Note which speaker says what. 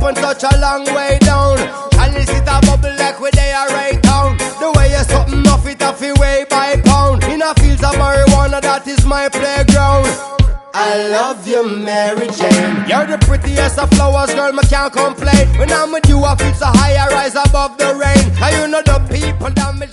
Speaker 1: and such a long way down. Chalice it a bubble like we they are right down. The way you something off it off your way by pound. In a fields of marijuana, that is my playground. I love you, Mary Jane. You're the prettiest of flowers, girl, me can't complain. When I'm with you, I feel so high, I rise above the rain. And you know the people that me